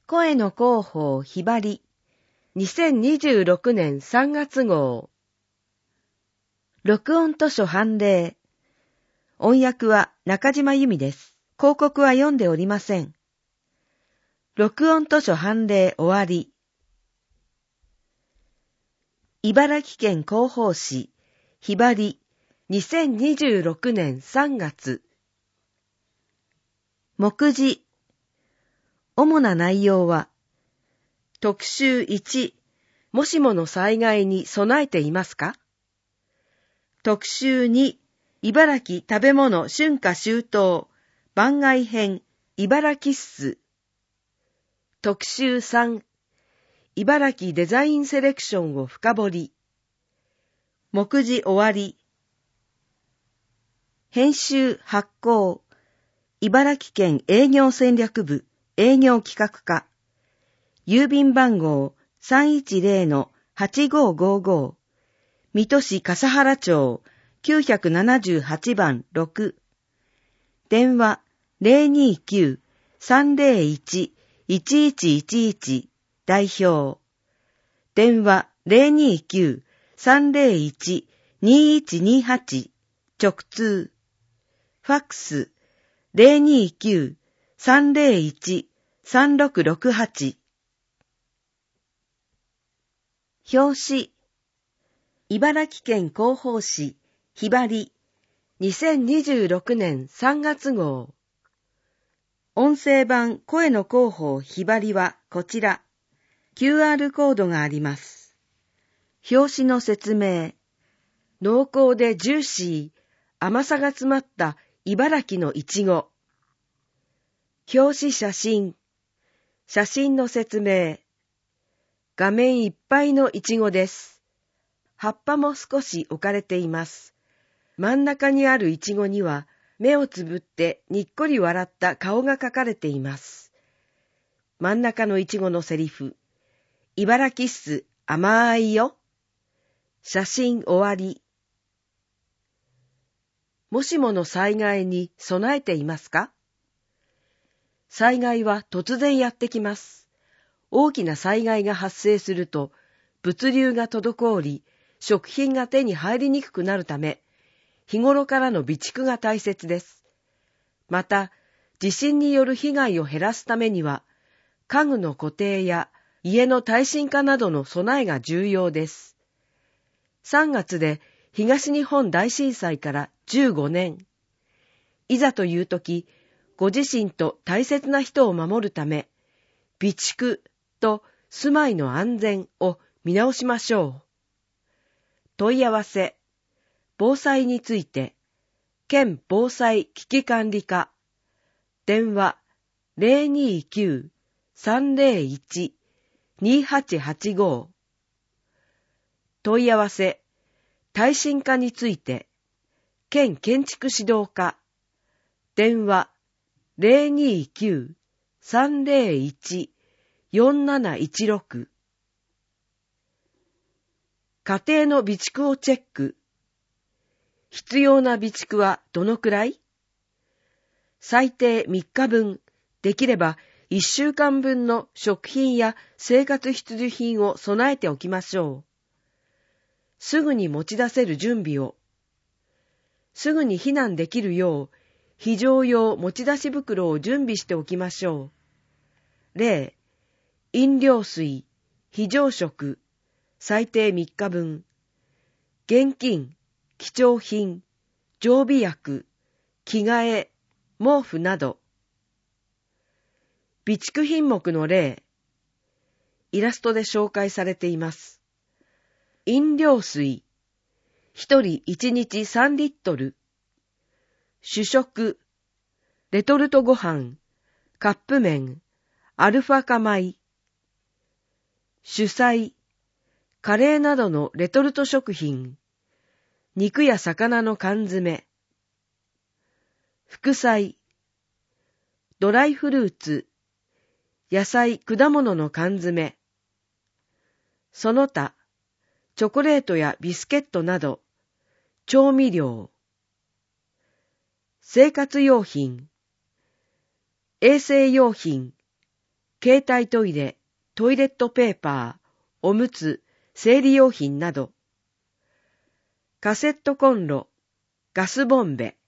声の広報ひばり2026年3月号。録音図書判例。音訳は中島由美です。広告は読んでおりません。録音図書判例終わり。茨城県広報誌ひばり2026年3月。目次。主な内容は、特集1、もしもの災害に備えていますか？特集2、茨城食べ物春夏秋冬番外編茨城っす。特集3、茨城デザインセレクションを深掘り。目次終わり。編集発行、茨城県営業戦略部営業企画課、郵便番号 310-8555、水戸市笠原町978番6、電話 029-301-1111 代表、電話 029-301-2128 直通、ファックス 029-301-3668。表紙。茨城県広報誌ひばり2026年3月号。音声版声の広報ひばりはこちら。QR コードがあります。表紙の説明。濃厚でジューシー、甘さが詰まった茨城のいちご。表紙写真。写真の説明。画面いっぱいのいちごです。葉っぱも少し置かれています。真ん中にあるいちごには目をつぶってにっこり笑った顔が描かれています。真ん中のいちごのセリフ。茨城っす、甘いよ。写真終わり。もしもの災害に備えていますか？災害は突然やってきます。大きな災害が発生すると、物流が滞り、食品が手に入りにくくなるため、日頃からの備蓄が大切です。また、地震による被害を減らすためには、家具の固定や家の耐震化などの備えが重要です。3月で東日本大震災から15年。いざというとき、ご自身と大切な人を守るため、備蓄と住まいの安全を見直しましょう。問い合わせ。防災について、県防災危機管理課。電話 029-301-2885。問い合わせ。耐震化について、県建築指導課。電話 029-301-4716。家庭の備蓄をチェック。必要な備蓄はどのくらい？最低3日分、できれば1週間分の食品や生活必需品を備えておきましょう。すぐに持ち出せる準備を。すぐに避難できるよう、非常用持ち出し袋を準備しておきましょう。例、飲料水、非常食、最低3日分、現金、貴重品、常備薬、着替え、毛布など。備蓄品目の例、イラストで紹介されています。飲料水、1人1日3リットル。主食、レトルトご飯、カップ麺、アルファ化米。主菜、カレーなどのレトルト食品、肉や魚の缶詰。副菜、ドライフルーツ、野菜、果物の缶詰。その他、チョコレートやビスケットなど、調味料。生活用品、衛生用品、 携帯トイレ、トイレットペーパー、おむつ、生理用品など。カセットコンロ、ガスボンベ。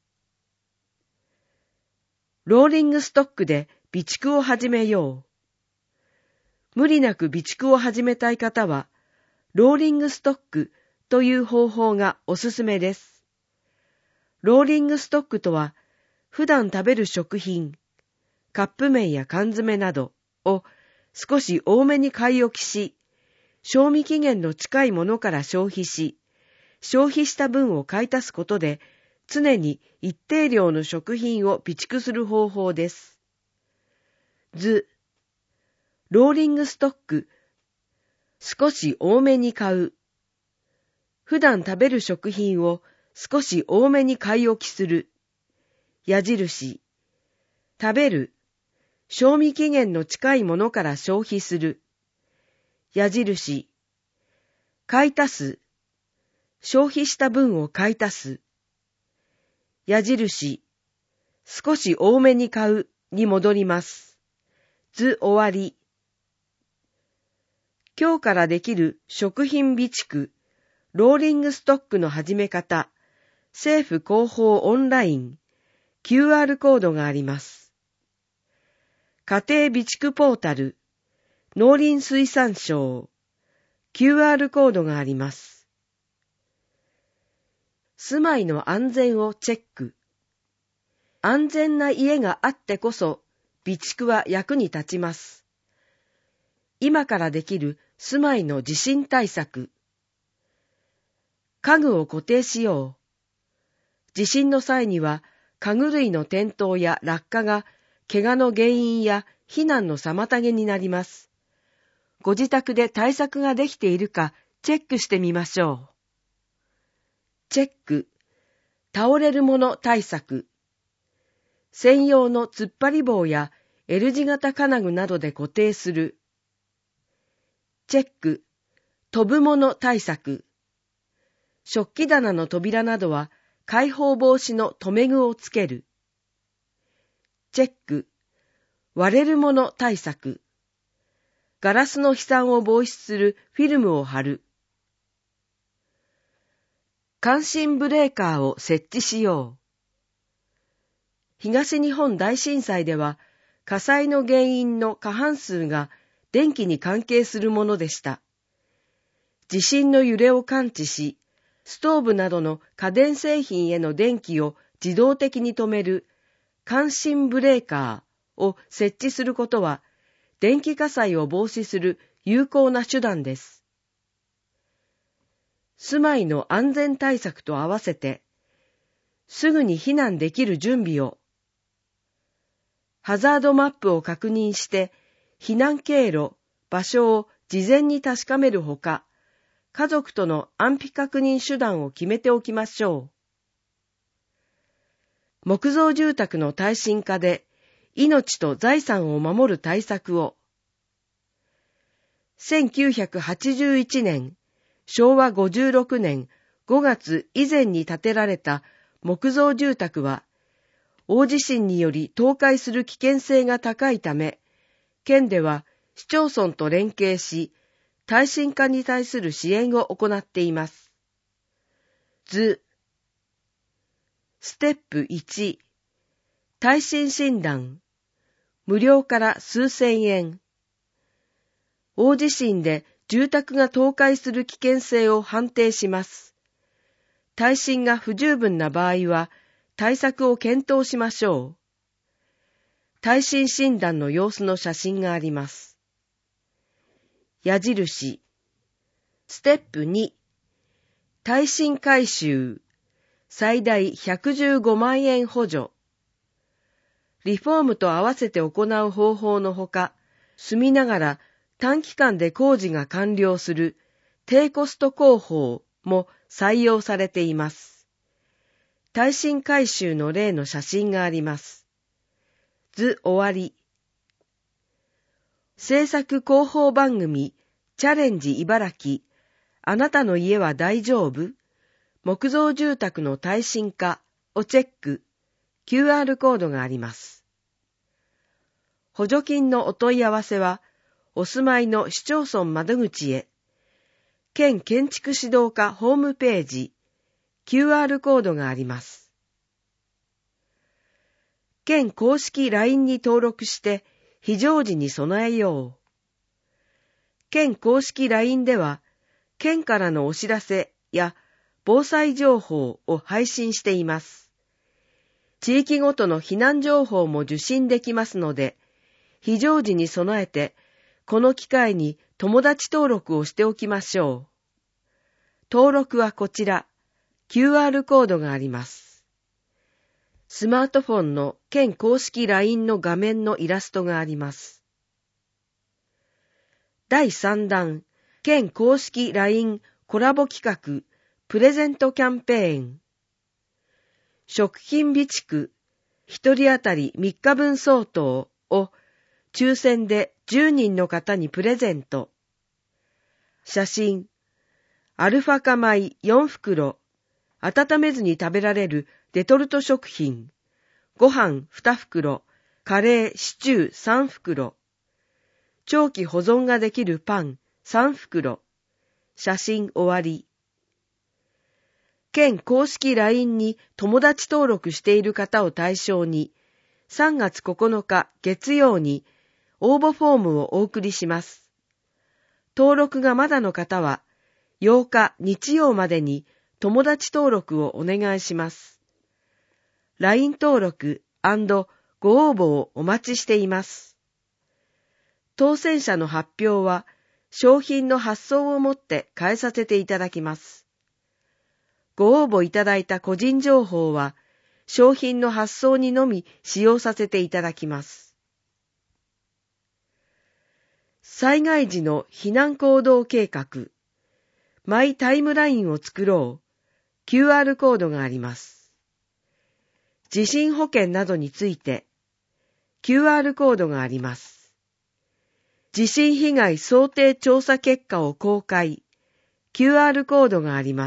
ローリングストックで備蓄を始めよう。無理なく備蓄を始めたい方は、ローリングストックという方法がおすすめです。ローリングストックとは、普段食べる食品、カップ麺や缶詰などを少し多めに買い置きし、賞味期限の近いものから消費し、消費した分を買い足すことで、常に一定量の食品を備蓄する方法です。図、ローリングストック、少し多めに買う。普段食べる食品を少し多めに買い置きする。矢印、食べる。賞味期限の近いものから消費する。矢印、買い足す。消費した分を買い足す。矢印、少し多めに買うに戻ります。図終わり。今日からできる食品備蓄、ローリングストックの始め方、政府広報オンライン、QR コードがあります。家庭備蓄ポータル、農林水産省、QR コードがあります。住まいの安全をチェック。安全な家があってこそ、備蓄は役に立ちます。今からできる住まいの地震対策。家具を固定しよう。地震の際には、家具類の転倒や落下が怪我の原因や避難の妨げになります。ご自宅で対策ができているかチェックしてみましょう。チェック、倒れるもの対策。専用の突っ張り棒や L 字型金具などで固定する。チェック、飛ぶもの対策。食器棚の扉などは開放防止の留め具をつける。チェック、割れるもの対策。ガラスの飛散を防止するフィルムを貼る。感震ブレーカーを設置しよう。東日本大震災では火災の原因の過半数が電気に関係するものでした。地震の揺れを感知し、ストーブなどの家電製品への電気を自動的に止める感震ブレーカーを設置することは、電気火災を防止する有効な手段です。住まいの安全対策と合わせて、すぐに避難できる準備を。ハザードマップを確認して、避難経路、場所を事前に確かめるほか、家族との安否確認手段を決めておきましょう。木造住宅の耐震化で、命と財産を守る対策を。1981年、昭和56年5月以前に建てられた木造住宅は、大地震により倒壊する危険性が高いため、県では市町村と連携し、耐震化に対する支援を行っています。図。ステップ1、耐震診断。無料から数千円。大地震で住宅が倒壊する危険性を判定します。耐震が不十分な場合は、対策を検討しましょう。耐震診断の様子の写真があります。矢印。ステップ2、耐震改修。最大115万円補助。リフォームと合わせて行う方法のほか、住みながら短期間で工事が完了する低コスト工法も採用されています。耐震改修の例の写真があります。図終わり。制作広報番組チャレンジ茨城、あなたの家は大丈夫？木造住宅の耐震化をチェック、QR コードがあります。 補助金のお問い合わせは、お住まいの市町村窓口へ、県建築指導課ホームページ、QR コードがあります。県公式 LINE に登録して非常時に備えよう。県公式 LINE では、県からのお知らせや防災情報を配信しています。地域ごとの避難情報も受信できますので、非常時に備えて、この機会に友達登録をしておきましょう。登録はこちら、QR コードがあります。スマートフォンの県公式 LINE の画面のイラストがあります。第3弾、県公式 LINE コラボ企画、プレゼントキャンペーン。食品備蓄、1人当たり3日分相当を抽選で10人の方にプレゼント。写真、アルファ化米4袋、温めずに食べられるレトルト食品、ご飯2袋、カレー、シチュー3袋、長期保存ができるパン3袋、写真終わり。県公式 LINE に友達登録している方を対象に、3月9日月曜に応募フォームをお送りします。登録がまだの方は、8日日曜までに友達登録をお願いします。LINE 登録&ご応募をお待ちしています。当選者の発表は、商品の発送をもって返させていただきます。ご応募いただいた個人情報は、商品の発送にのみ使用させていただきます。災害時の避難行動計画、マイタイムラインを作ろう、QR コードがあります。地震保険などについて、QR コードがあります。地震被害想定調査結果を公開、QR コードがあります。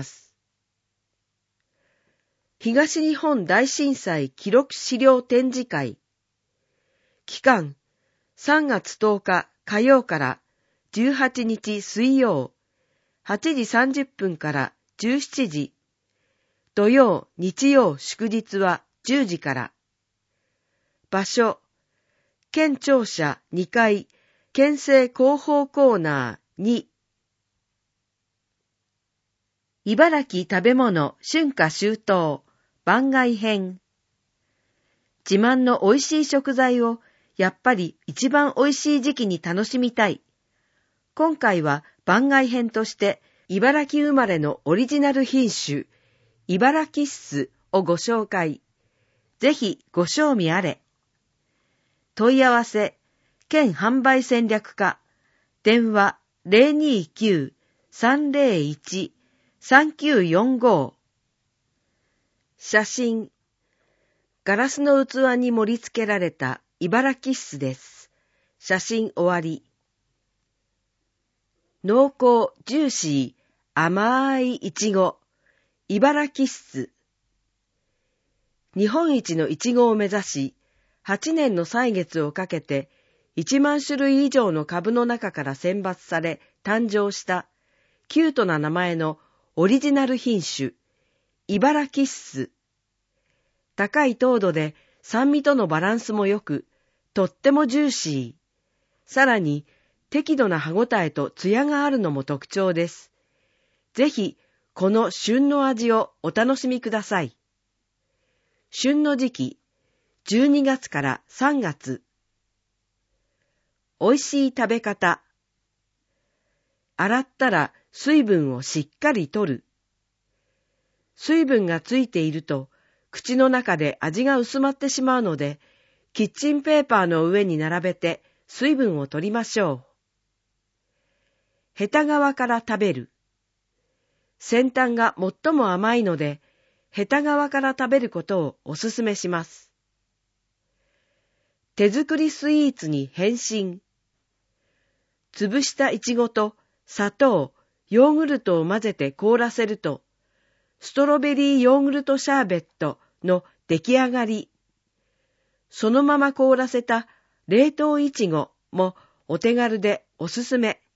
東日本大震災記録資料展示会。期間、3月10日火曜から18日水曜、8時30分から17時。土曜、日曜、祝日は10時から。場所、県庁舎2階、県政広報コーナー2。茨城食べ物春夏秋冬番外編。自慢の美味しい食材をやっぱり一番美味しい時期に楽しみたい。今回は番外編として茨城生まれのオリジナル品種、茨城スをご紹介。ぜひご賞味あれ。問い合わせ、県販売戦略課、電話029-301-3945。写真、ガラスの器に盛り付けられた茨城スです。写真終わり。濃厚、ジューシー、甘いいちご、茨城ス。日本一のいちごを目指し、8年の歳月をかけて1万種類以上の株の中から選抜され誕生したキュートな名前のオリジナル品種、茨城ス。高い糖度で酸味とのバランスも良く、とってもジューシー。さらに適度な歯ごたえとツヤがあるのも特徴です。ぜひこの旬の味をお楽しみください。旬の時期、12月から3月。美味しい食べ方。洗ったら水分をしっかり取る。水分がついていると口の中で味が薄まってしまうので、キッチンペーパーの上に並べて水分を取りましょう。ヘタ側から食べる。先端が最も甘いので、ヘタ側から食べることをおすすめします。手作りスイーツに変身。潰したイチゴと砂糖、ヨーグルトを混ぜて凍らせると、ストロベリーヨーグルトシャーベットの出来上がり。そのまま凍らせた冷凍いちごもお手軽でおすすめ。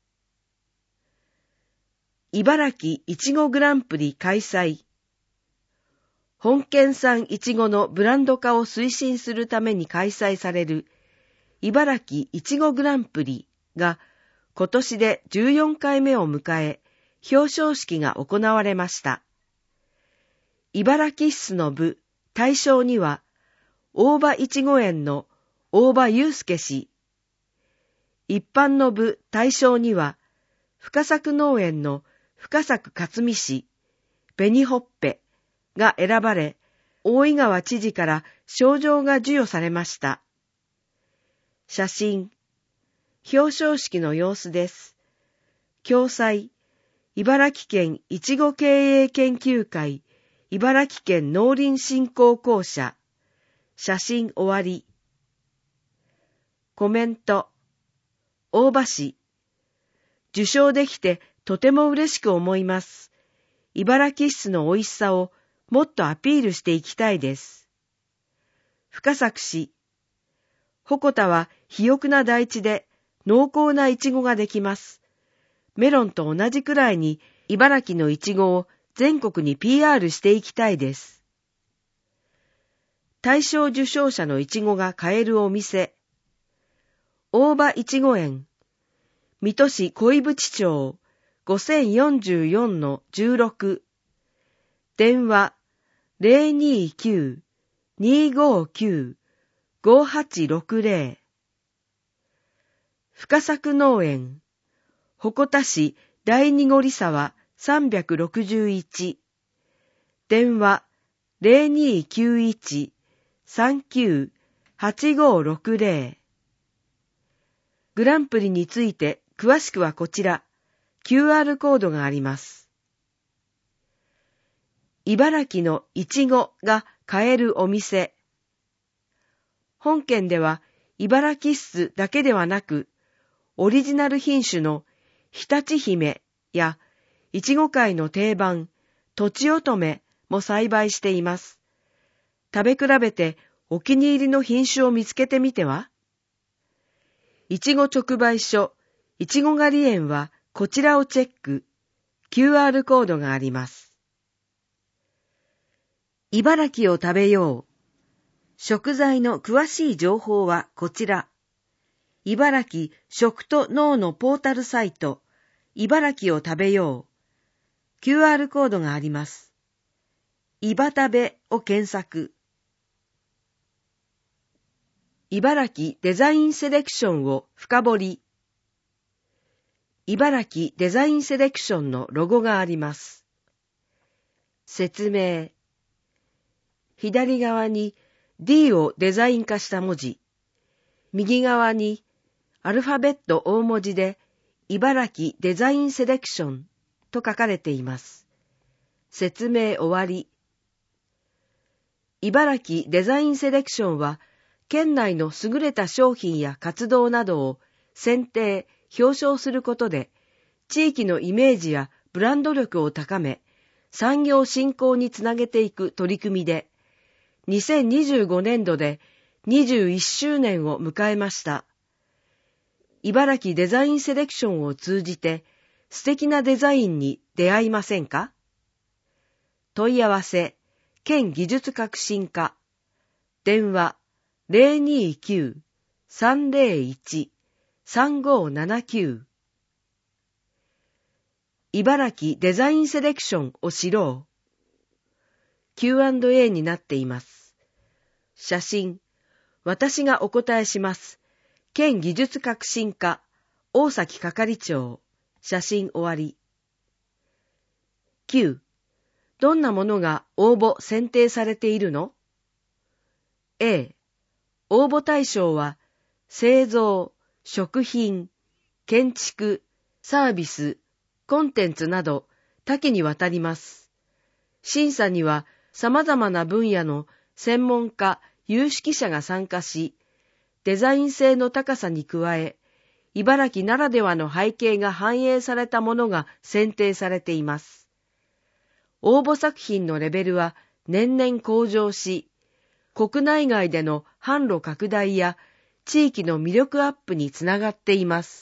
茨城いちごグランプリ開催。本県産いちごのブランド化を推進するために開催される茨城いちごグランプリが今年で14回目を迎え、表彰式が行われました。茨城市の部大賞には、大場いちご園の大場祐介氏、一般の部大賞には、深作農園の深作克美氏、紅ほっぺが選ばれ、大井川知事から賞状が授与されました。写真、表彰式の様子です。共催、茨城県いちご経営研究会、茨城県農林振興公社。写真終わり。コメント。大場氏。受賞できてとても嬉しく思います。茨城市の美味しさをもっとアピールしていきたいです。深作氏。鉾田は肥沃な大地で濃厚なイチゴができます。メロンと同じくらいに茨城のイチゴを全国に PR していきたいです。大賞受賞者のイチゴが買えるお店。大場いちご園。水戸市恋淵町 5044-16。電話 029-259-5860。深作農園。鉾田市第二堀沢361。電話 0291-39-8560。グランプリについて詳しくはこちら、QR コードがあります。茨城のいちごが買えるお店。本県では茨城市だけではなく、オリジナル品種の常陸姫やいちご界の定番、とちおとめも栽培しています。食べ比べてお気に入りの品種を見つけてみては？いちご直売所、いちご狩り園はこちらをチェック。QR コードがあります。茨城を食べよう。食材の詳しい情報はこちら。茨城食と農のポータルサイト、茨城を食べよう。QR コードがあります。いばたべを検索。茨城デザインセレクションを深掘り。茨城デザインセレクションのロゴがあります。説明。左側に D をデザイン化した文字。右側にアルファベット大文字で茨城デザインセレクションと書かれています。説明終わり。茨城デザインセレクションは県内の優れた商品や活動などを選定、表彰することで地域のイメージやブランド力を高め、産業振興につなげていく取り組みで、2025年度で21周年を迎えました。茨城デザインセレクションを通じて素敵なデザインに出会いませんか？問い合わせ、県技術革新課。電話 029-301-3579。茨城デザインセレクションを知ろう。Q&A になっています。写真、私がお答えします。県技術革新課、大崎係長。写真終わり。9. どんなものが応募選定されているの？ A. 応募対象は、製造、食品、建築、サービス、コンテンツなど多岐にわたります。審査には様々な分野の専門家、有識者が参加し、デザイン性の高さに加え、茨城ならではの背景が反映されたものが選定されています。応募作品のレベルは年々向上し、国内外での販路拡大や地域の魅力アップにつながっています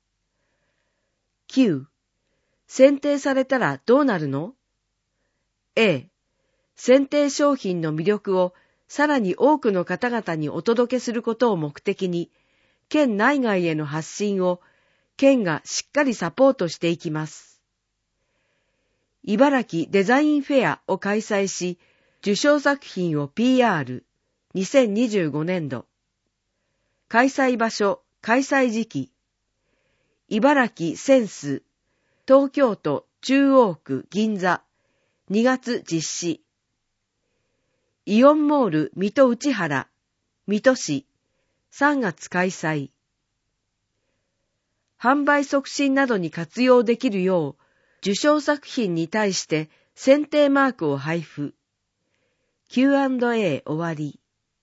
。9. 選定されたらどうなるの？ A. 選定商品の魅力をさらに多くの方々にお届けすることを目的に、県内外への発信を県がしっかりサポートしていきます。茨城デザインフェアを開催し、受賞作品を PR、2025年度。開催場所、開催時期。茨城センス、東京都中央区銀座、2月実施。イオンモール水戸内原、水戸市、3月開催。販売促進などに活用できるよう、受賞作品に対して選定マークを配布。Q&A 終わり。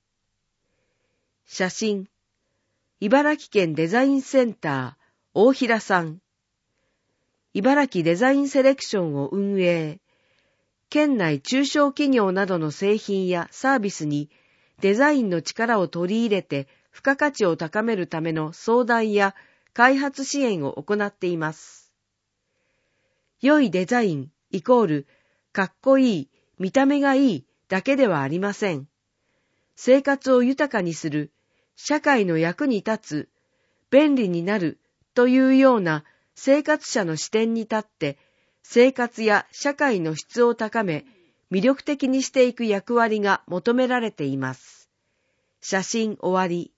写真。茨城県デザインセンター、大平さん。茨城デザインセレクションを運営。県内中小企業などの製品やサービスにデザインの力を取り入れて付加価値を高めるための相談や開発支援を行っています。良いデザインイコールかっこいい、見た目がいいだけではありません。生活を豊かにする、社会の役に立つ、便利になるというような生活者の視点に立って生活や社会の質を高め、魅力的にしていく役割が求められています。写真終わり。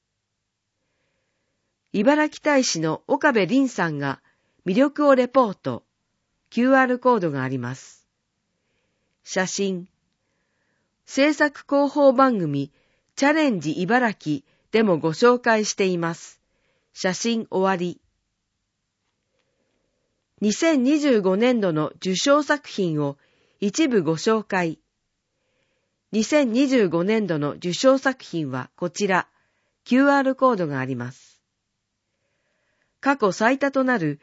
茨城大使の岡部凛さんが魅力をレポート。QR コードがあります。写真。制作広報番組チャレンジ茨城でもご紹介しています。写真終わり。2025年度の受賞作品を一部ご紹介。2025年度の受賞作品はこちら、QR コードがあります。過去最多となる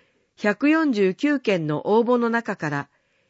149件の応募の中から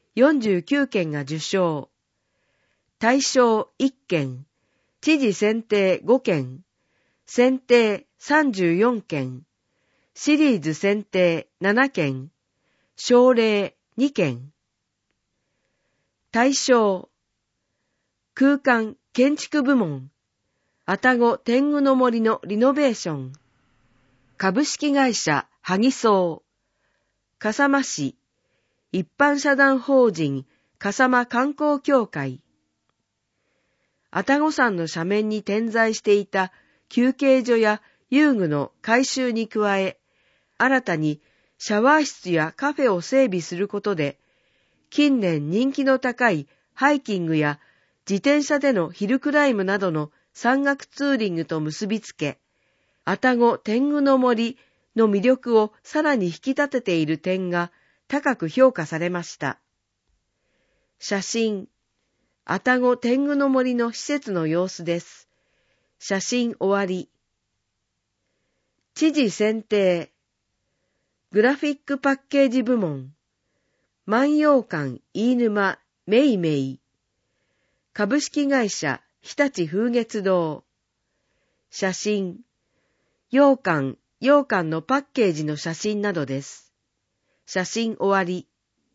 49件が受賞。大賞1件、知事選定5件、選定34件、シリーズ選定7件、奨励2件。大賞。空間建築部門。愛宕天狗の森のリノベーション。株式会社萩荘。笠間市。一般社団法人笠間観光協会。愛宕山の斜面に点在していた休憩所や遊具の改修に加え、新たにシャワー室やカフェを整備することで、近年人気の高いハイキングや自転車でのヒルクライムなどの山岳ツーリングと結びつけ、愛宕天狗の森の魅力をさらに引き立てている点が高く評価されました。写真。愛宕天狗の森の施設の様子です。写真終わり。知事選定。グラフィックパッケージ部門。万葉館飯沼めいめい。株式会社日立風月堂。写真。羊羹のパッケージの写真などです。写真終わり。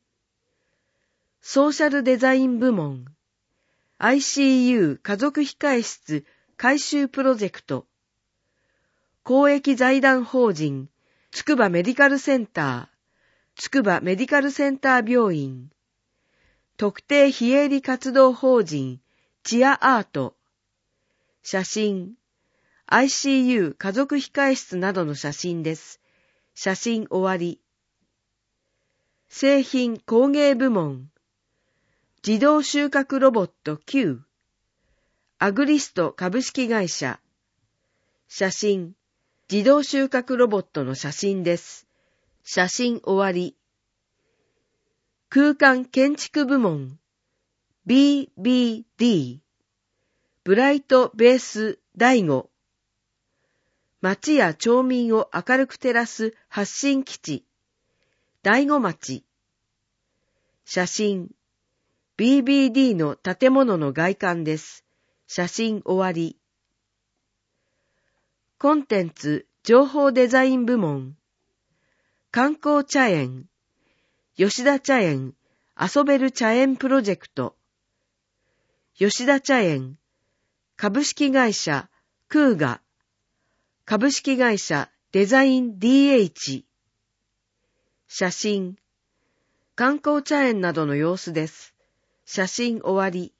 ソーシャルデザイン部門。ICU 家族控室改修プロジェクト。公益財団法人つくばメディカルセンター、つくばメディカルセンター病院。特定非営利活動法人チアアート。写真。ICU 家族控室などの写真です。写真終わり。製品工芸部門。自動収穫ロボット Q。アグリスト株式会社。写真。自動収穫ロボットの写真です。写真終わり。空間建築部門。BBD。ブライトベース第5。町や町民を明るく照らす発信基地。第5町。写真。BBD の建物の外観です。写真終わり。 コンテンツ情報デザイン部門、観光茶園、吉田茶園遊べる茶園プロジェクト、吉田茶園、株式会社クーガ、株式会社デザイン DH、写真、観光茶園などの様子です。写真終わり。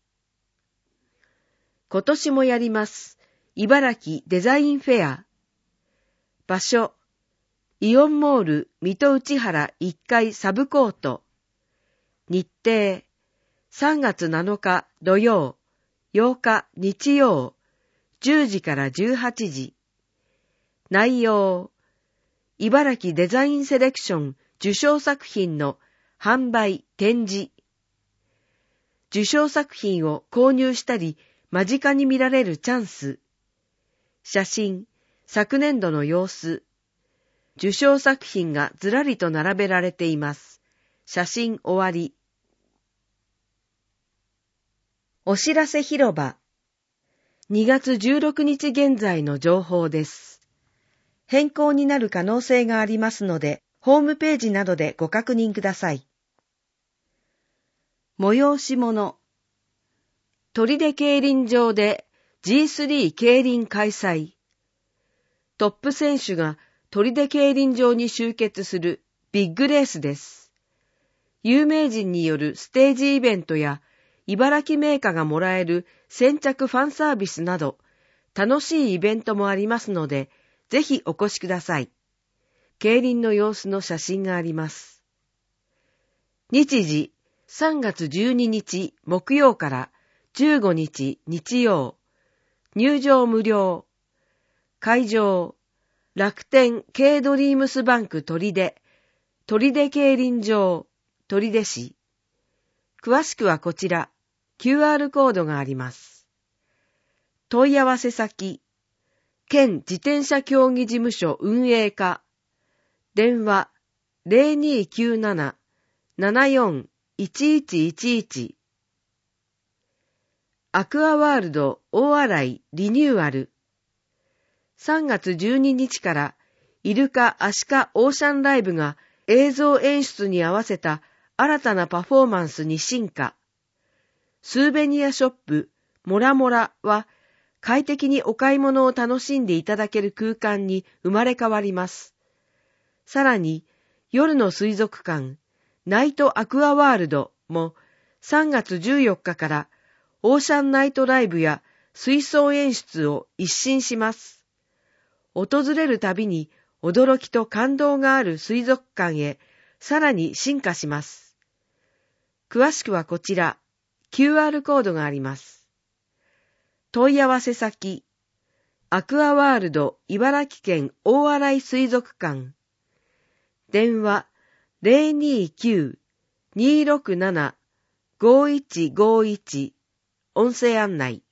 今年もやります。茨城デザインフェア。場所、イオンモール水戸内原1階サブコート。日程、3月7日土曜、8日日曜、10時から18時。内容、茨城デザインセレクション受賞作品の販売・展示。受賞作品を購入したり、間近に見られるチャンス。写真、昨年度の様子。受賞作品がずらりと並べられています。写真終わり。お知らせ広場。2月16日現在の情報です。変更になる可能性がありますので、ホームページなどでご確認ください。催し物。取手競輪場で G3 競輪開催。トップ選手が取手競輪場に集結するビッグレースです。有名人によるステージイベントや茨城銘菓がもらえる先着ファンサービスなど楽しいイベントもありますので、ぜひお越しください。競輪の様子の写真があります。日時、3月12日木曜から15日日曜。入場無料。会場、楽天 K ドリームスバンク取手競輪場、取手市。詳しくはこちら、QR コードがあります。問い合わせ先、県自転車競技事務所運営課。電話、0297-741111。アクアワールド大洗リニューアル。3月12日からイルカアシカオーシャンライブが映像演出に合わせた新たなパフォーマンスに進化。スーベニアショップモラモラは快適にお買い物を楽しんでいただける空間に生まれ変わります。さらに夜の水族館ナイトアクアワールドも3月14日からオーシャンナイトライブや水槽演出を一新します。訪れるたびに驚きと感動がある水族館へさらに進化します。詳しくはこちら、QR コードがあります。問い合わせ先、アクアワールド茨城県大洗水族館。電話029-267-5151音声案内。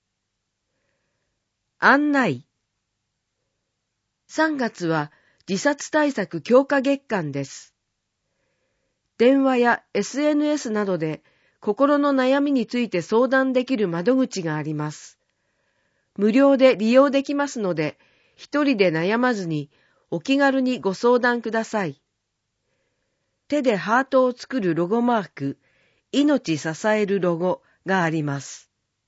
案内。3月は自殺対策強化月間です。電話や SNS などで心の悩みについて相談できる窓口があります。無料で利用できますので、一人で悩まずにお気軽にご相談ください。手でハートを作るロゴマーク、命支えるロゴがあります。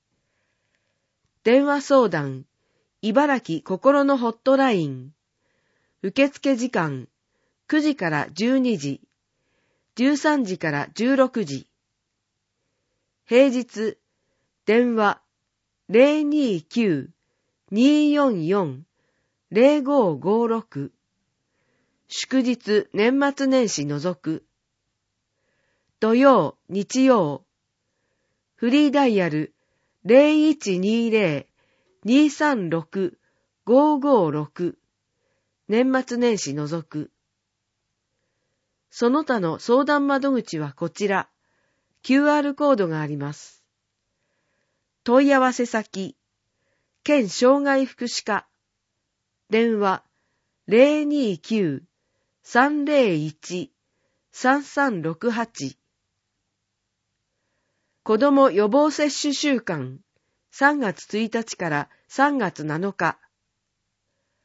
電話相談、茨城心のホットライン。受付時間、9時から12時、13時から16時。平日、電話029-244-0556。祝日年末年始除く。土曜、日曜。フリーダイヤル0120-236-556。年末年始除く。その他の相談窓口はこちら、QR コードがあります。問い合わせ先、県障害福祉課。電話029-301-3368。子ども予防接種週間、3月1日から3月7日。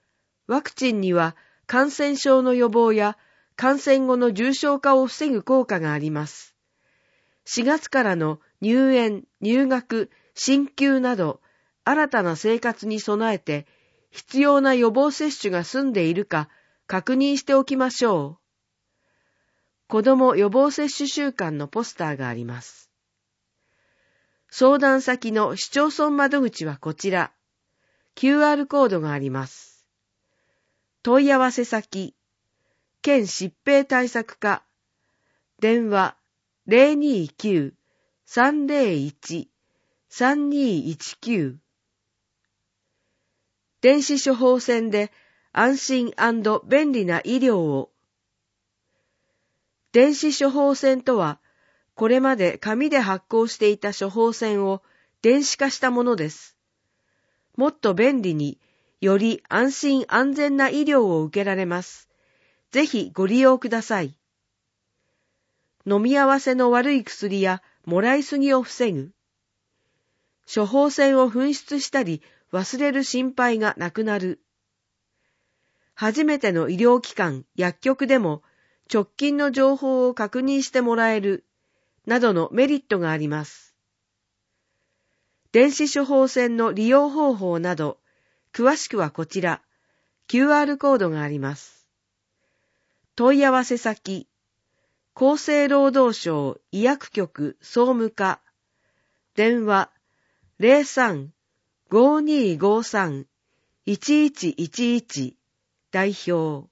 ワクチンには感染症の予防や感染後の重症化を防ぐ効果があります。4月からの入園、入学、進級など新たな生活に備えて必要な予防接種が済んでいるか確認しておきましょう。子ども予防接種週間のポスターがあります。相談先の市町村窓口はこちら。QR コードがあります。問い合わせ先、県疾病対策課、電話 029-301-3219。電子処方箋で安心&便利な医療を。電子処方箋とは、これまで紙で発行していた処方箋を電子化したものです。もっと便利に、より安心安全な医療を受けられます。ぜひご利用ください。飲み合わせの悪い薬やもらいすぎを防ぐ。処方箋を紛失したり忘れる心配がなくなる。初めての医療機関、薬局でも直近の情報を確認してもらえる、などのメリットがあります。電子処方箋の利用方法など、詳しくはこちら、QR コードがあります。問い合わせ先、厚生労働省医薬局総務課、電話03-5253-1111代表。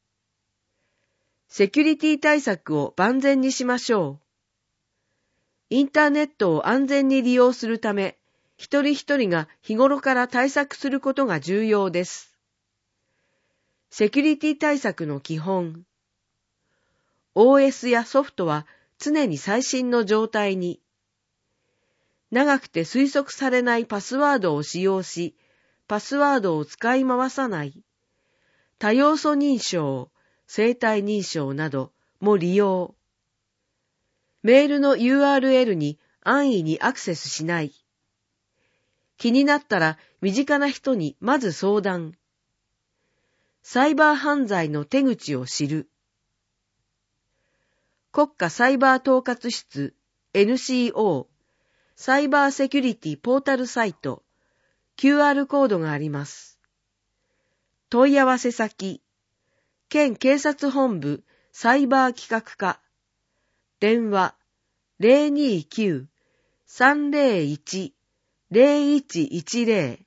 セキュリティ対策を万全にしましょう。インターネットを安全に利用するため、一人一人が日頃から対策することが重要です。セキュリティ対策の基本。OS やソフトは常に最新の状態に。長くて推測されないパスワードを使用し、パスワードを使い回さない。多要素認証、生体認証なども利用。メールの URL に安易にアクセスしない。気になったら身近な人にまず相談。サイバー犯罪の手口を知る。国家サイバー統括室 NCO サイバーセキュリティポータルサイト QR コードがあります。問い合わせ先、県警察本部サイバー企画課、電話 029-301-0110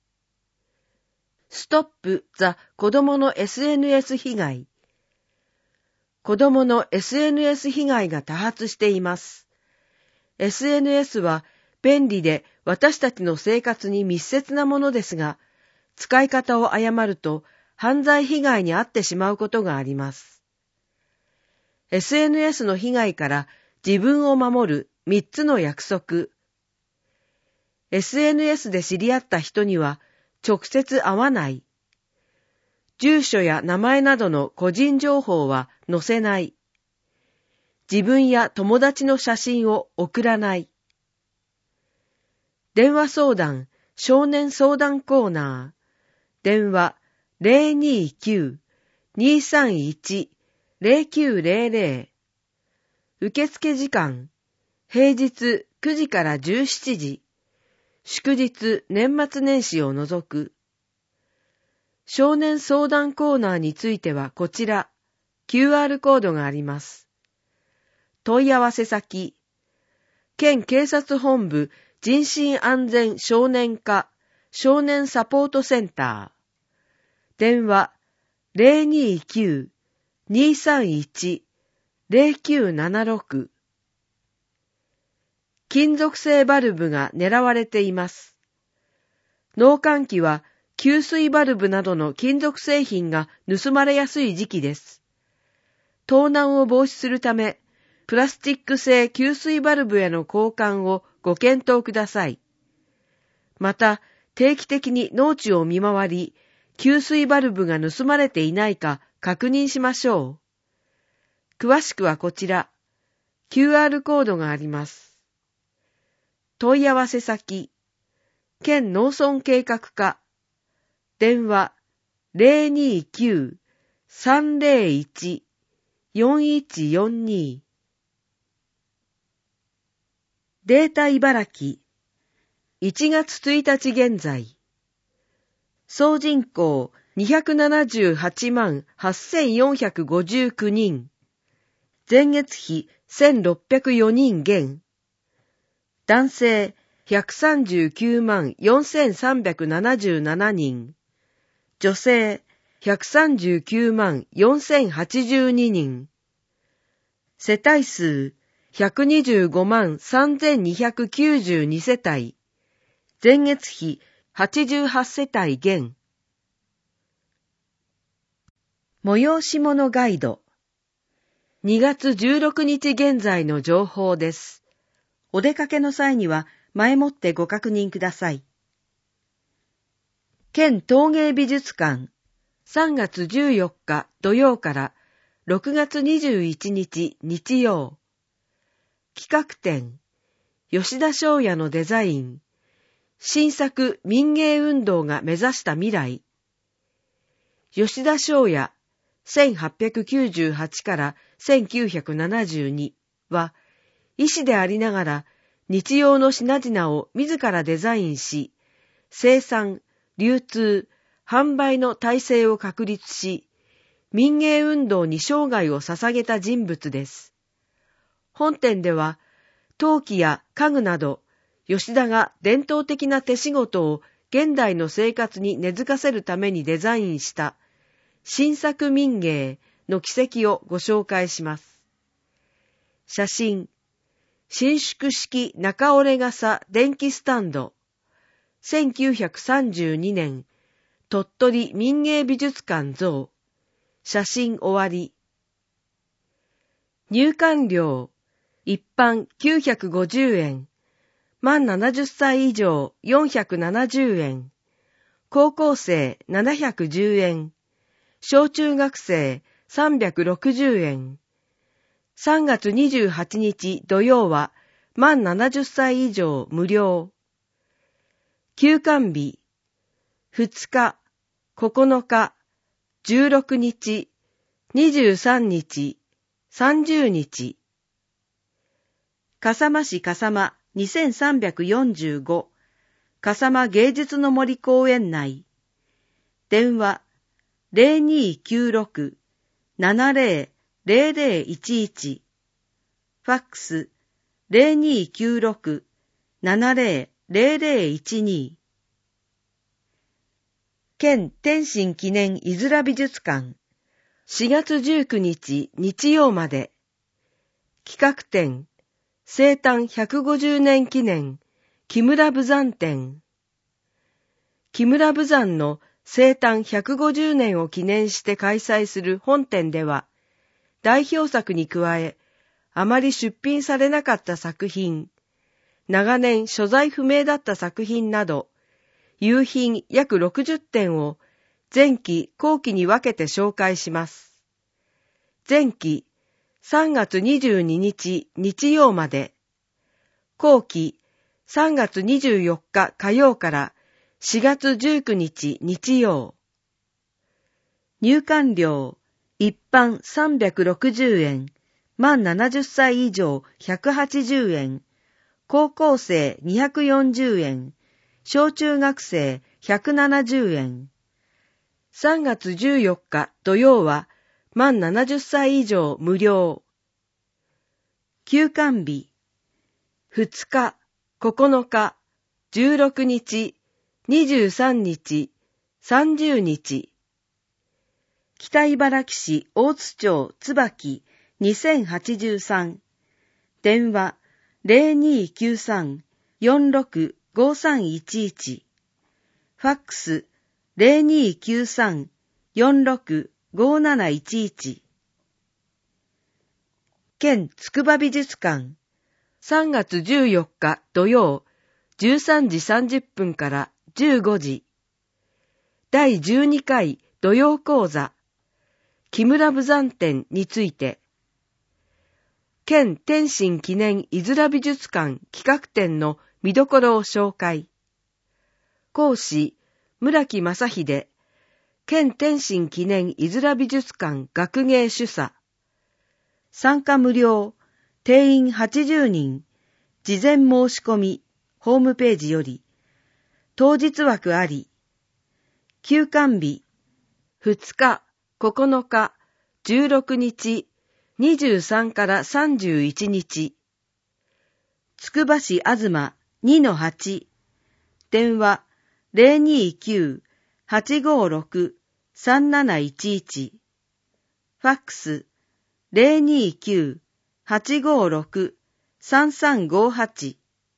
ストップ・ザ・子供の SNS 被害。子供の SNS 被害が多発しています。SNS は便利で私たちの生活に密接なものですが、使い方を誤ると犯罪被害に遭ってしまうことがあります。SNS の被害から自分を守る3つの約束。SNS で知り合った人には直接会わない。住所や名前などの個人情報は載せない。自分や友達の写真を送らない。電話相談、少年相談コーナー。電話 029-231-0900。受付時間、平日9時から17時。祝日、年末年始を除く。少年相談コーナーについてはこちら、QR コードがあります。問い合わせ先、県警察本部人身安全少年課少年サポートセンター。電話 029-231-0976。金属製バルブが狙われています。農閑期は給水バルブなどの金属製品が盗まれやすい時期です。盗難を防止するため、プラスチック製給水バルブへの交換をご検討ください。また、定期的に農地を見回り、給水バルブが盗まれていないか確認しましょう。詳しくはこちら、QR コードがあります。問い合わせ先、県農村計画課、電話 029-301-4142 データ茨城1月1日現在総人口278万8459人前月比1604人減男性139万4377人女性139万4082人世帯数125万3292世帯前月比88世帯減催し物ガイド2月16日現在の情報です。お出かけの際には前もってご確認ください。県陶芸美術館3月14日土曜から6月21日日曜企画展吉田松也のデザイン新作民芸運動が目指した未来吉田松也1898から1972は医師でありながら日用の品々を自らデザインし生産、流通、販売の体制を確立し民芸運動に生涯を捧げた人物です。本展では陶器や家具など吉田が伝統的な手仕事を現代の生活に根付かせるためにデザインした新作民芸の軌跡をご紹介します。写真、伸縮式中折れ傘電気スタンド、1932年、鳥取民芸美術館蔵、写真終わり。入館料、一般950円、満70歳以上470円、高校生710円、小中学生360円。3月28日土曜は満70歳以上無料。休館日2日、9日、16日、23日、30日。笠間市笠間2345笠間芸術の森公園内。電話0296-700011ファックス0296-700012県天津記念いづら美術館4月19日日曜まで企画展生誕150年記念木村豊山展木村豊山の生誕150年を記念して開催する本展では、代表作に加え、あまり出品されなかった作品、長年所在不明だった作品など、有品約60点を前期後期に分けて紹介します。前期3月22日日曜まで、後期3月24日火曜から4月19日日曜。入館料、一般360円、満70歳以上180円、高校生240円、小中学生170円。3月14日土曜は満70歳以上無料。休館日、2日、9日、16日、23日、30日。北茨城市大津町椿2083電話0293-465311ファックス0293-465711県筑波美術館3月14日土曜13時30分から15時第12回土曜講座木村豊山展について県天津記念いづら美術館企画展の見どころを紹介講師村木正秀県天津記念いづら美術館学芸主査。参加無料、定員80人、事前申し込み、ホームページより、当日枠あり、休館日、2日、9日、16日、23から31日。つくば市あずま 2-8。電話029-856-3711。ファックス029-856-3358。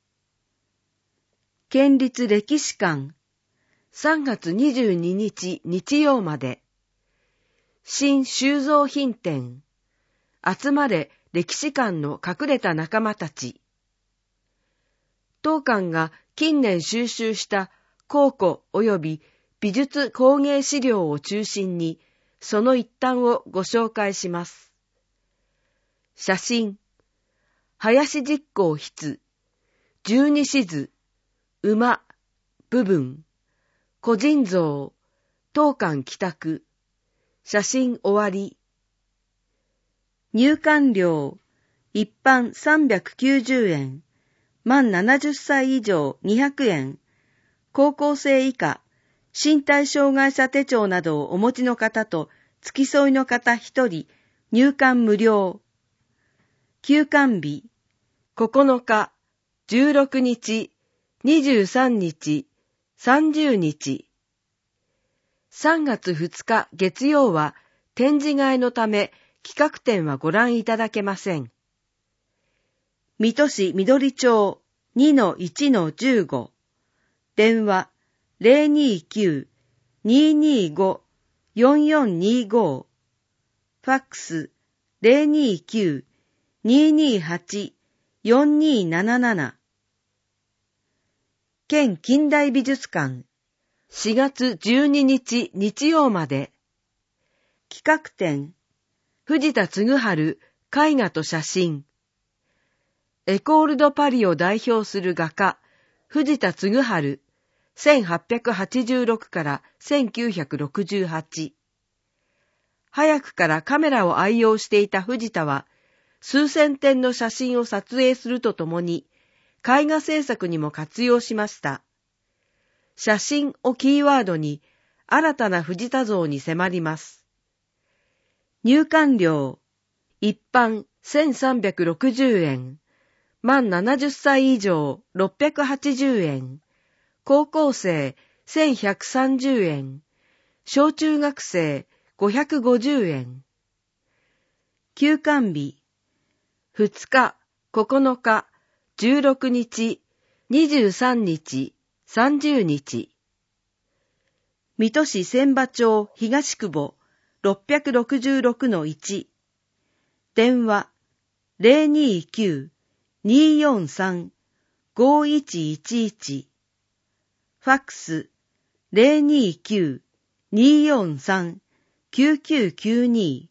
県立歴史館3月22日日曜まで。新収蔵品展。集まれ歴史館の隠れた仲間たち。当館が近年収集した考古及び美術工芸資料を中心にその一端をご紹介します。写真、林実行筆、十二支図、馬、部分、個人像、当館帰宅、写真終わり。入館料、一般390円、満70歳以上200円、高校生以下、身体障害者手帳などをお持ちの方と付き添いの方1人、入館無料。休館日、9日、16日、23日、30日。3月2日月曜は展示会のため企画展はご覧いただけません。水戸市緑町 2-1-15。電話029-225-4425。ファックス029-228-4277。県近代美術館4月12日日曜まで。企画展藤田嗣治絵画と写真。エコール・ド・パリを代表する画家藤田嗣治1886から1968。早くからカメラを愛用していた藤田は数千点の写真を撮影するとともに絵画制作にも活用しました。写真をキーワードに新たな藤田像に迫ります。入館料、一般1360円、満70歳以上680円、高校生1130円、小中学生550円。休館日、2日、9日、16日、23日、30日。水戸市千葉町東久保 666-1。電話029-243-5111。ファックス029-243-9992。ミ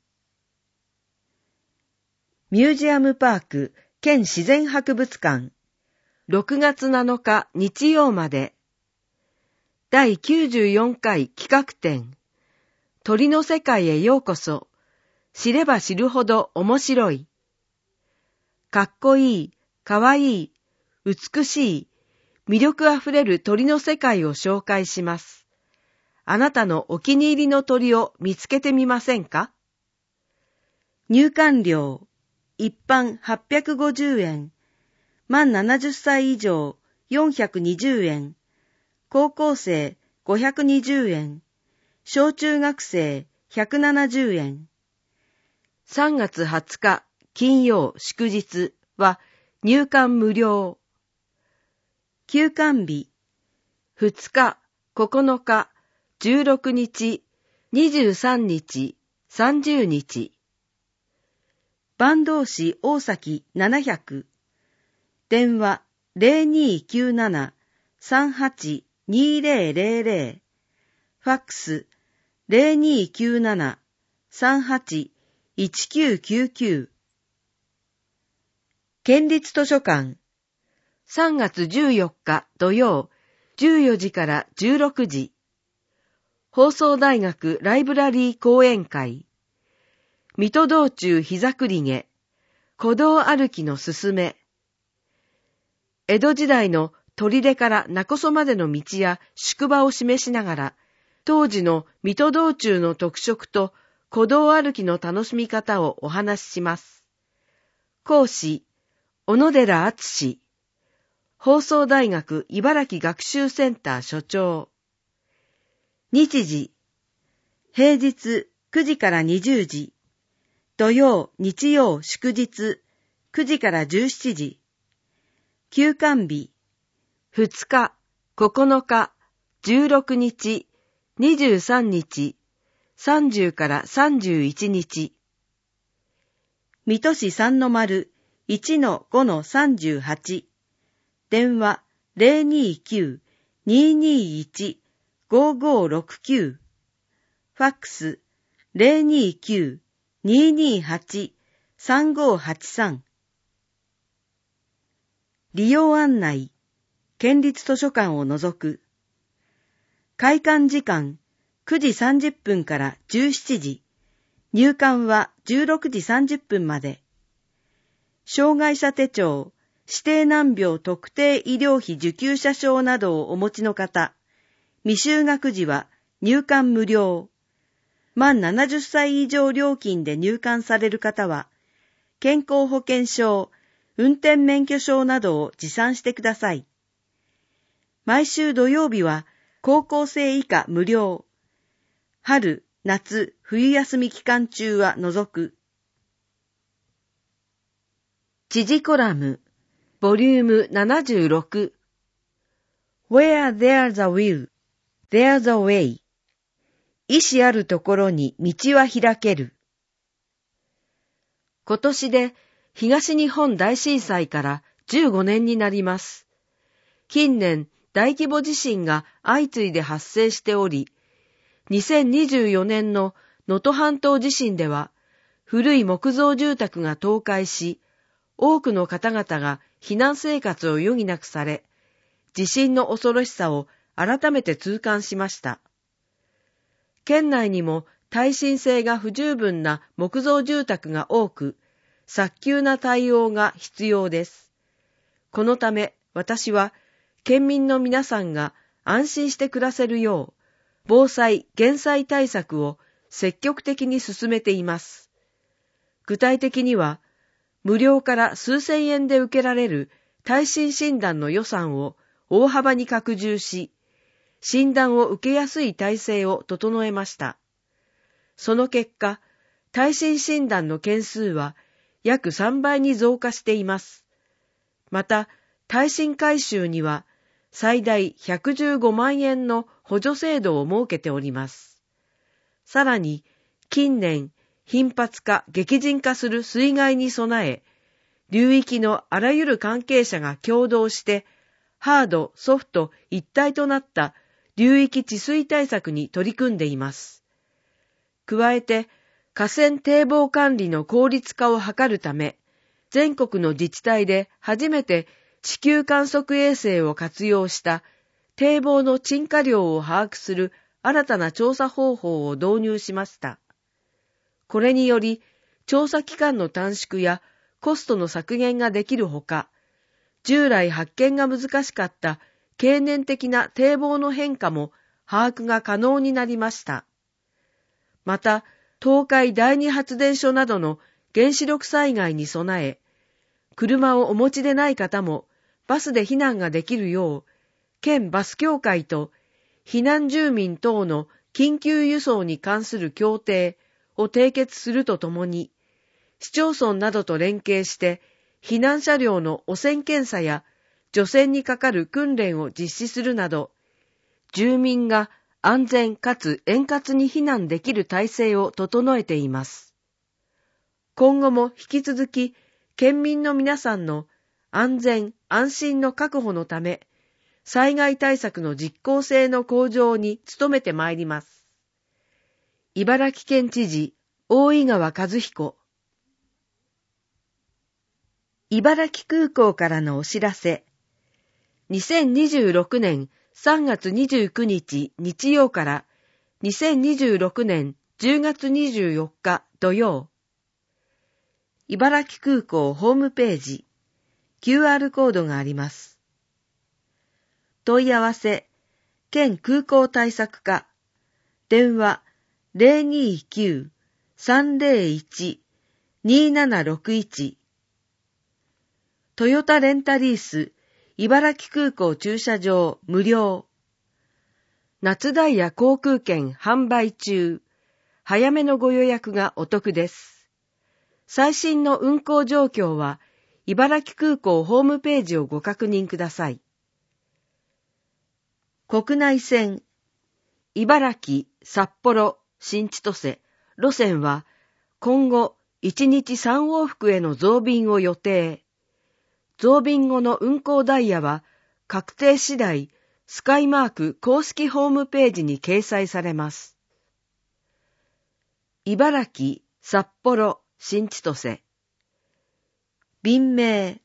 ュージアムパーク県自然博物館6月7日日曜まで。第94回企画展鳥の世界へようこそ。知れば知るほど面白い。かっこいい、かわいい、美しい、魅力あふれる鳥の世界を紹介します。あなたのお気に入りの鳥を見つけてみませんか？入館料、一般850円、満70歳以上420円、高校生520円、小中学生170円。3月20日金曜祝日は入館無料。休館日、2日、9日、16日、23日、30日。坂東市大崎700。電話0297-382000。ファックス0297-381999。県立図書館3月14日土曜14時から16時。 放送大学ライブラリー講演会、水戸道中膝栗毛、古道歩きのすすめ、江戸時代の砦から中曽までの道や宿場を示しながら、当時の水戸道中の特色と古道歩きの楽しみ方をお話しします。講師、小野寺敦。放送大学茨城学習センター所長。日時、平日9時から20時、土曜、日曜、祝日9時から17時、休館日、2日、9日、16日、23日、30から31日。水戸市三の丸 1-5-38。電話 029-221-5569。ファックス 029-228-3583。利用案内、県立図書館を除く。開館時間9時30分から17時。入館は16時30分まで。障害者手帳、指定難病特定医療費受給者証などをお持ちの方、未就学時は入館無料。満70歳以上料金で入館される方は、健康保険証、運転免許証などを持参してください。毎週土曜日は高校生以下無料。春、夏、冬休み期間中は除く。知事コラム、ボリューム76。Where there's a will, there's a way. 意志あるところに道は開ける。今年で東日本大震災から15年になります。近年、大規模地震が相次いで発生しており、2024年の能登半島地震では、古い木造住宅が倒壊し、多くの方々が避難生活を余儀なくされ、地震の恐ろしさを改めて痛感しました。県内にも耐震性が不十分な木造住宅が多く、早急な対応が必要です。このため私は、県民の皆さんが安心して暮らせるよう、防災・減災対策を積極的に進めています。具体的には、無料から数千円で受けられる耐震診断の予算を大幅に拡充し、診断を受けやすい体制を整えました。その結果、耐震診断の件数は約3倍に増加しています。また、耐震改修には最大115万円の補助制度を設けております。さらに、近年、頻発化、激甚化する水害に備え、流域のあらゆる関係者が共同して、ハード、ソフト一体となった流域治水対策に取り組んでいます。加えて、河川堤防管理の効率化を図るため、全国の自治体で初めて地球観測衛星を活用した堤防の沈下量を把握する新たな調査方法を導入しました。これにより、調査期間の短縮やコストの削減ができるほか、従来発見が難しかった経年的な堤防の変化も把握が可能になりました。また、東海第二発電所などの原子力災害に備え、車をお持ちでない方もバスで避難ができるよう、県バス協会と避難住民等の緊急輸送に関する協定を締結するとともに、市町村などと連携して避難車両の汚染検査や除染にかかる訓練を実施するなど、住民が安全かつ円滑に避難できる体制を整えています。今後も引き続き、県民の皆さんの安全・安心の確保のため、災害対策の実効性の向上に努めてまいります。茨城県知事、大井川和彦。茨城空港からのお知らせ。2026年3月29日日曜から 2026年10月24日土曜。茨城空港ホームページ、QR コードがあります。問い合わせ、県空港対策課、電話 029-301-2761 トヨタレンタリース茨城空港駐車場無料夏ダイヤ航空券販売中早めのご予約がお得です。最新の運行状況は茨城空港ホームページをご確認ください。国内線茨城、札幌、新千歳、路線は今後1日3往復への増便を予定。増便後の運行ダイヤは確定次第スカイマーク公式ホームページに掲載されます。茨城、札幌、新千歳。便名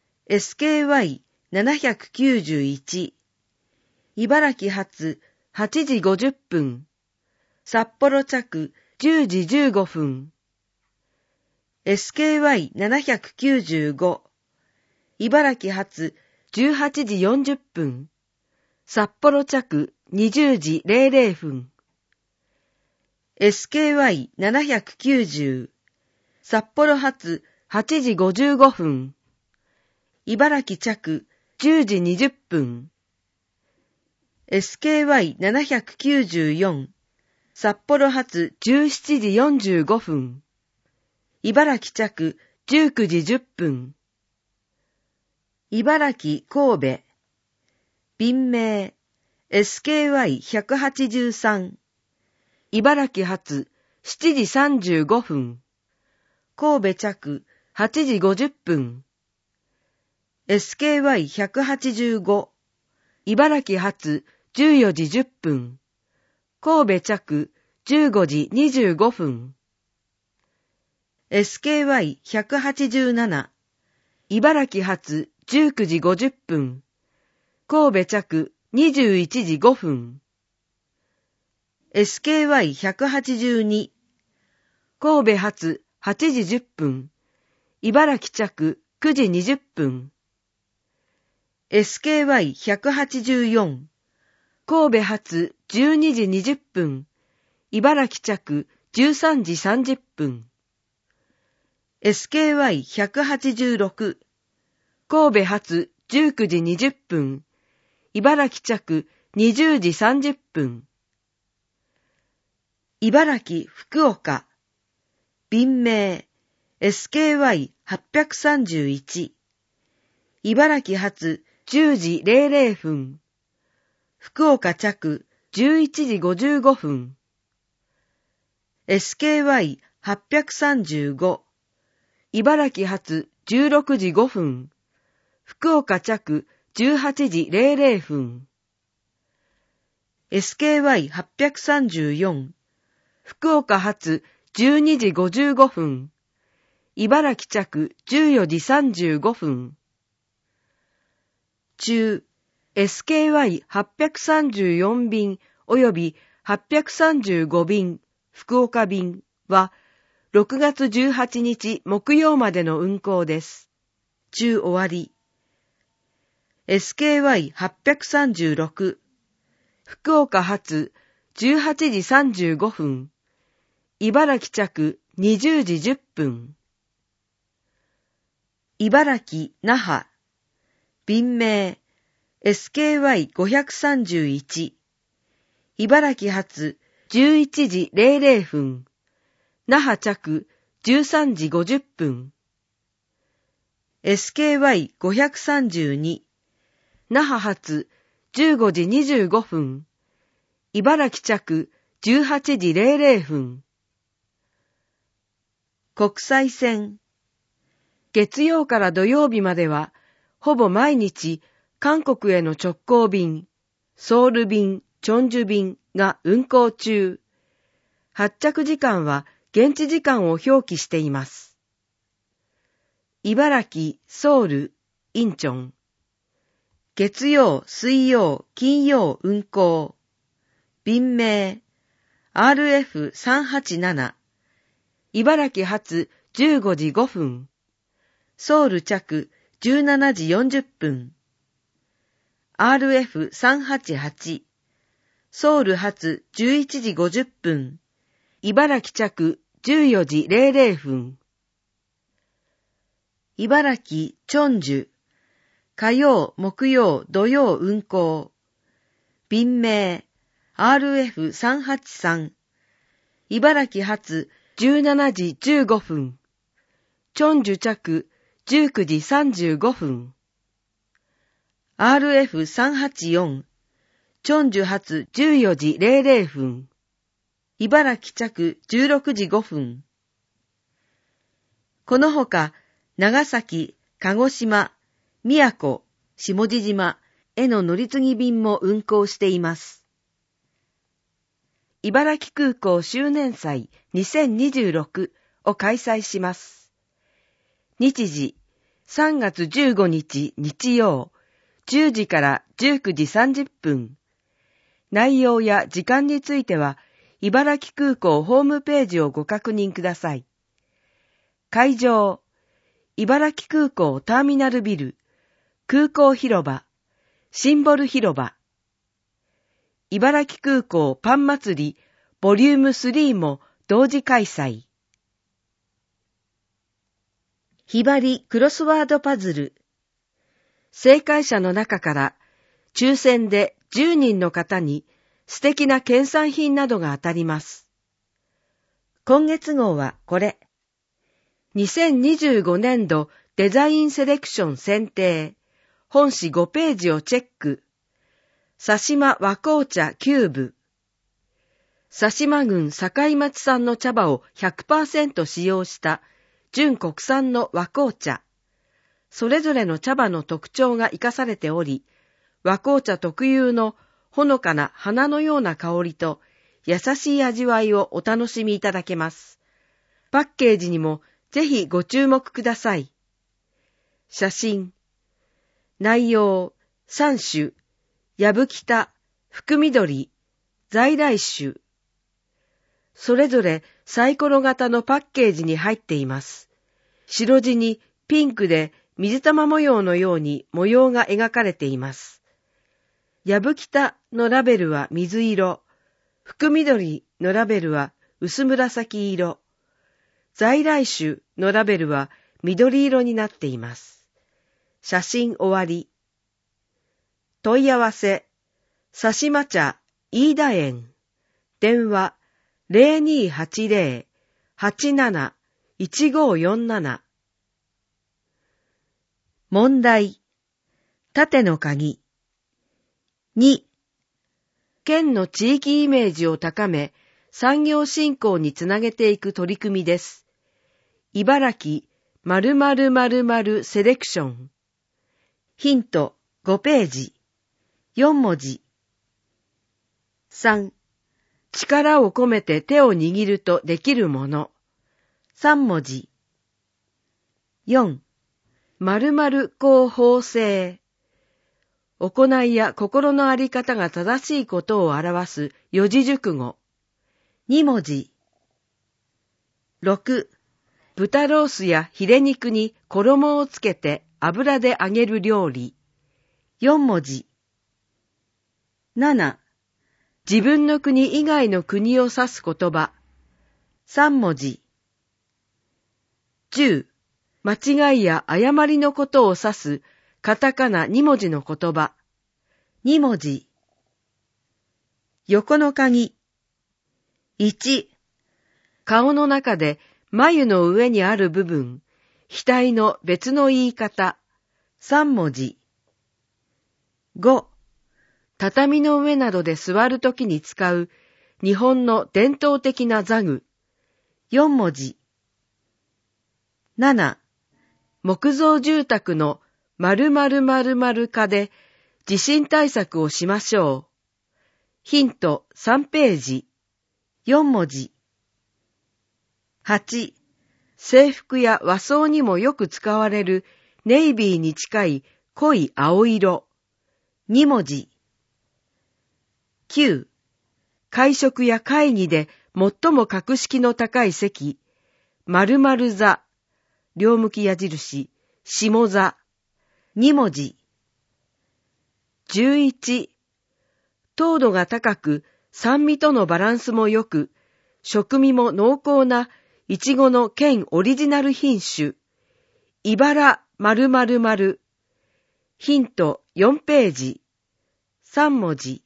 SKY791 茨城発8時50分札幌着10時15分 SKY795 茨城発18時40分札幌着20時00分 SKY790 札幌発8時55分茨城着10時20分 SKY794 札幌発17時45分茨城着19時10分茨城神戸便名 SKY183 茨城発7時35分神戸着8時50分 SKY185 茨城発14時10分神戸着15時25分 SKY187 茨城発19時50分神戸着21時5分 SKY182 神戸発8時10分茨城着9時20分 SKY184 神戸発12時20分茨城着13時30分 SKY186 神戸発19時20分茨城着20時30分茨城福岡便名 SKY831 茨城発10時00分福岡着11時55分 SKY835 茨城発16時5分福岡着18時00分 SKY834 福岡発12時55分茨城着14時35分中 SKY834 便及び835便福岡便は6月18日木曜までの運行です。中終わり。SKY836 福岡発18時35分茨城着20時10分茨城那覇便名 SKY531 茨城発11時00分那覇着13時50分 SKY532 那覇発15時25分茨城着18時00分国際線月曜から土曜日まではほぼ毎日韓国への直行便、ソウル便、チョンジュ便が運行中。発着時間は現地時間を表記しています。茨城、ソウル、インチョン。月曜、水曜、金曜運行。便名、 RF387 茨城発15時5分ソウル着17時40分 RF388 ソウル発11時50分茨城着14時00分茨城チョンジュ火曜、木曜、土曜運行便名 RF383 茨城発17時15分チョンジュ着19時35分 RF384 チョンジュ発14時00分茨城着16時5分このほか長崎、鹿児島、宮古、下地島への乗り継ぎ便も運航しています。茨城空港周年祭2026を開催します。日時3月15日日曜10時から19時30分。内容や時間については茨城空港ホームページをご確認ください。会場茨城空港ターミナルビル、空港広場、シンボル広場。茨城空港パン祭りボリューム3も同時開催。ひばりクロスワードパズル。正解者の中から抽選で10人の方に素敵な県産品などが当たります。今月号はこれ。2025年度デザインセレクション選定本誌5ページをチェック。佐島和紅茶キューブ。佐島郡境町産の茶葉を 100% 使用した純国産の和紅茶。それぞれの茶葉の特徴が生かされており、和紅茶特有のほのかな花のような香りと優しい味わいをお楽しみいただけます。パッケージにもぜひご注目ください。写真。内容、3種、やぶきた、福緑、在来種。それぞれサイコロ型のパッケージに入っています。白地にピンクで水玉模様のように模様が描かれています。やぶきたのラベルは水色、福緑のラベルは薄紫色、在来種のラベルは緑色になっています。写真終わり。問い合わせ、佐島茶飯田園。電話、0280-87-1547。問題。縦の鍵。2、県の地域イメージを高め、産業振興につなげていく取り組みです。茨城〇〇〇〇セレクション。ヒント5ページ。4文字。3、力を込めて手を握るとできるもの。3文字。4、〇〇広報性。行いや心のあり方が正しいことを表す四字熟語。2文字。6、豚ロースやヒレ肉に衣をつけて油で揚げる料理。4文字。7、自分の国以外の国を指す言葉。3文字。10、間違いや誤りのことを指すカタカナ2文字の言葉。2文字。横の鍵。1、顔の中で眉の上にある部分、額の別の言い方。3文字。5、畳の上などで座るときに使う日本の伝統的な座具。4文字。7、木造住宅の〇〇〇〇化で地震対策をしましょう。ヒント3ページ。4文字。8、制服や和装にもよく使われるネイビーに近い濃い青色。2文字。9、 会食や会議で最も格式の高い席、〇〇座、両向き矢印、下座、2文字。11、糖度が高く、酸味とのバランスも良く、食味も濃厚なイチゴの県オリジナル品種、茨〇〇〇。ヒント4ページ。3文字。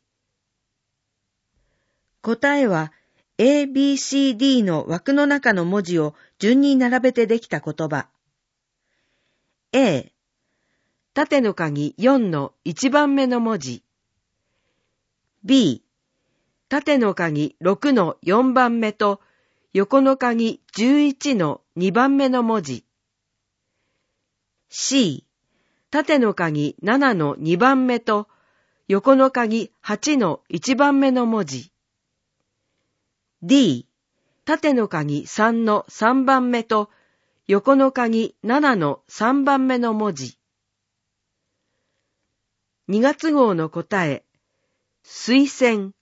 答えは A、B、C、D の枠の中の文字を順に並べてできた言葉。A、縦の鍵4の1番目の文字。B、縦の鍵6の4番目と横の鍵11の2番目の文字。C、縦の鍵7の2番目と横の鍵8の1番目の文字。D、縦の鍵3の3番目と横の鍵7の3番目の文字。2月号の答え、推薦。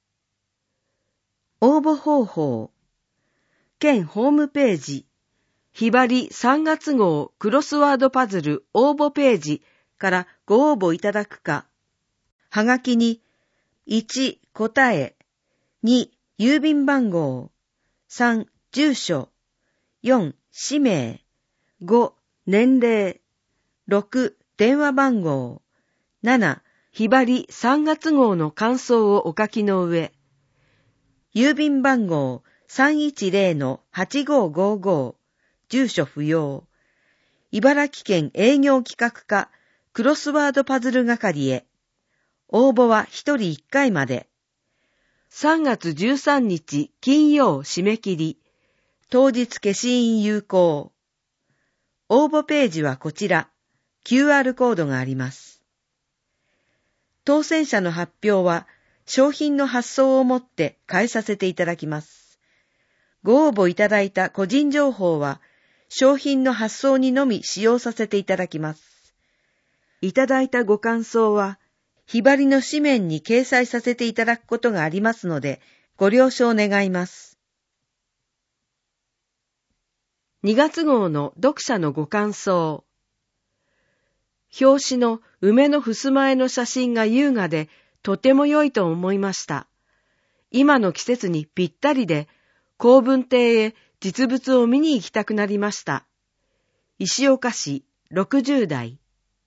応募方法。県ホームページ、ひばり3月号クロスワードパズル応募ページからご応募いただくか、はがきに1、答え、2、郵便番号、3、住所、4、氏名、5、年齢、6、電話番号、7、ひばり3月号の感想をお書きの上、郵便番号 310-8555、住所不要、茨城県営業企画課クロスワードパズル係へ。応募は1人1回まで。3月13日金曜締め切り。当日消印有効。応募ページはこちら。QR コードがあります。当選者の発表は商品の発送をもって返させていただきます。ご応募いただいた個人情報は商品の発送にのみ使用させていただきます。いただいたご感想は、ひばりの紙面に掲載させていただくことがありますので、ご了承願います。2月号の読者のご感想。表紙の梅の襖絵の写真が優雅で、とても良いと思いました。今の季節にぴったりで、好文亭へ実物を見に行きたくなりました。石岡市60代。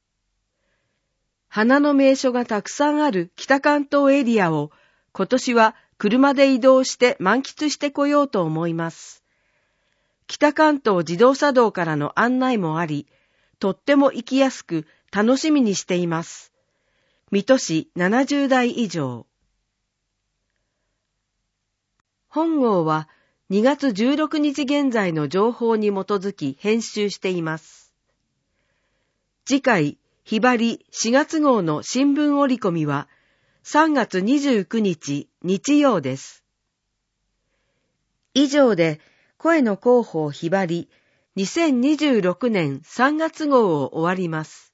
花の名所がたくさんある北関東エリアを今年は車で移動して満喫してこようと思います。北関東自動車道からの案内もあり、とっても行きやすく楽しみにしています。水戸市70代以上。本号は2月16日現在の情報に基づき編集しています。次回、ひばり4月号の新聞折り込みは3月29日日曜です。以上で声の広報ひばり2026年3月号を終わります。